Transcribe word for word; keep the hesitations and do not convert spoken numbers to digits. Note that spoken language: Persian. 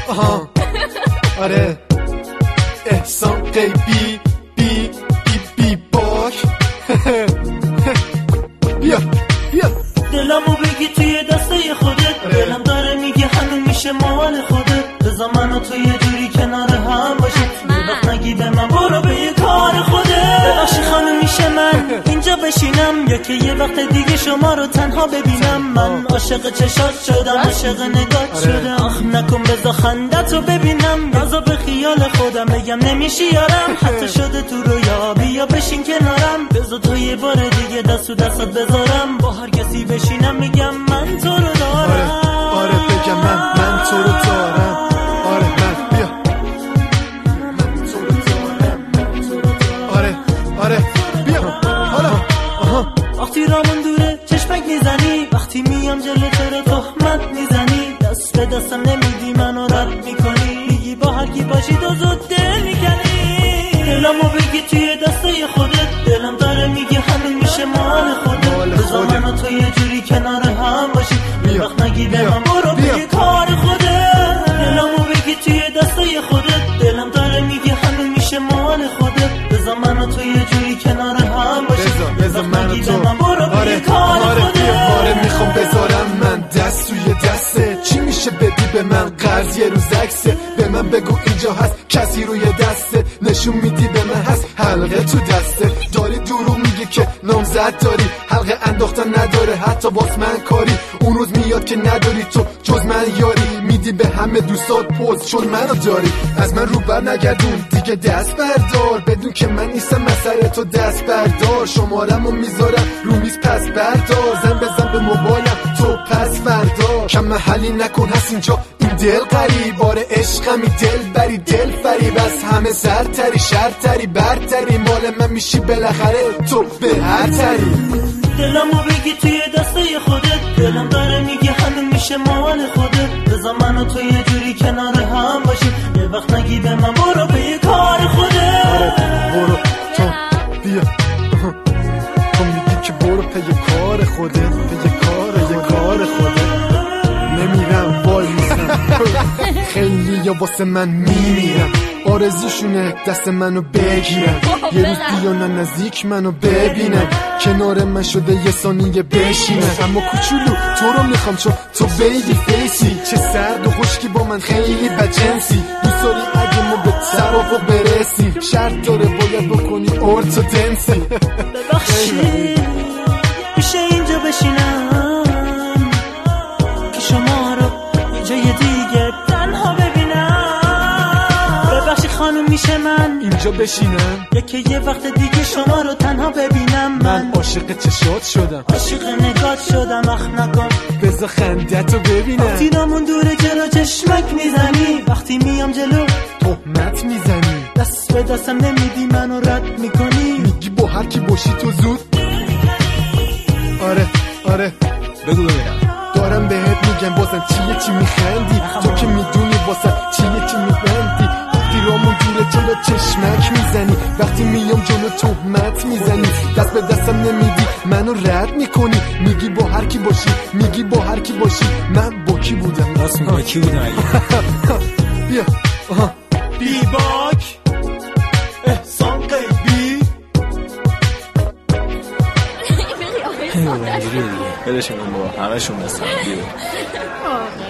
آها آره احسان قیبی بی بی بی باک بیا بیا دلمو بگی توی دسته خودت، دلم داره میگه همین میشه مال خودت. بذار منو تو یه جوری کنار هم باشیم، یه وقت نگی به من برو به یه کار خودت. ببخشی خانم میشه من اینجا بشینم یا که یه وقت دیگه شما رو تنها ببینم؟ من عاشق چشات شدم، عاشق نگات شدم. آخ نکن بذار خندتو ببینم، بذار به خیال خودم بگم نمیشی یارم. حتی شده تو رویا بیا بشین کنارم، بذار تو یه بار دیگه دست تو دستات بذارم. با هر کسی بشینم میگم من تو رو دارم. آره آره بگم من من تو رو دارم. آره من بیا من تو رو دارم. آره آره بیا حالا آها. وقتی رامون دوره چشمک میزنی، وقتی میام جلو تو رو تهمت میزنی. دست به دستم نمیدی منو رد میکنی، میگی با هر کی باشی تو زود دل میکنی. دلمو بگی توی دسته خودت، دلم داره میگه همین میشه مال خودت. بذار منو تو یه جوری کنار هم باشی، یه وقت نگی به من برو به یه کار خودت. دلمو بگی توی دسته خودت، دلم داره میگه همین میشه مال خودت. بذار منو تو یه جوری کنار هم باشی، بذار منو تو آره آره آره میخوام بذارم من دست روی دسته. چی میشه بدی به من قرض یه روز عکسه؟ به من بگو اینجا هست کسی روی دسته، نشون میدی به من هست حلقه تو دسته. داری دروغ میگی که نامزد داری، حلقه انداختن نداره حتی باز من کاری. اون روز میاد که نداری تو جز من یاری، میدی به همه دوستات پوز چون منو داری. از من رو بر نگردون دیگه دست بردار، بدون که من نیستم مسئله تو دست بردار. شمارمو میذارم رو میز پس بردار، زن بزن به موبایلم تو پس بردار. کم محلی نکن هست اینجا این دل قریب، باره عشقمی دل بری دل فریب. از همه زرتری شرتری برتری، مال من میشی بالاخره تو به هر تری. دلمو بگی توی دسته خودت، دلم داره میگه همین میشه مال خودت. بذار منو تو یه جوری کنار هم باشی، یه وقت نگی به من برو به یه کار خودت. آره برو تو بیا تو میگی که برو پی کار خودت، پی کار یه کار خودت. نمیرم وای میسم خیلی یا واسه من میمیرم، آرزوشونه دست منو بگیرم. یه روز بیانن نزدیک منو ببینم، کنار من شده یه ثانیه بشینم. اما کوچولو تو رو میخوام چون تو بیبی فیسی، چه سرد و خشکی با من خیلی بجنسی. دوست داری اگه ما به توافق برسیم، شرط داره باید بکنی ارتودنسی. ببخشی میشه اینجا بشینم که شما رو یه جای دیگه تنها ببینم؟ ببخشی خانم میشه من اینجا بشینم یا که یه وقت دیگه شما رو تنها ببینم؟ من عاشق چشات شدم، عاشق نگات شدم. اخ نکن بذار خندتو ببینم. وقتی رامون دوره جلو چشمک میزنی، وقتی میام جلو تهمت میزنی. دست به دستم نمیدی منو رد میکنی، میگی با هر کی باشی تو زود. آره آره بگو ببینم دارم بهت میگم بازم چیه چی میخندی؟ تو که میدونی واسه چیه چی میبندی. وقتی رامون دوره جلو چشمک میزنی، وقتی میام جلو تهمت میزنی. دست به دستم نمیدی منو رد میکنی، میگی با هر کی باشی، میگی با هر کی باشی. من با کی بودم؟ راست میگه با کی بودم اگه بیا آها بی باک احسان قیبی. اینجوریه دیگه، بلشون کن بابا، همه شون بستن.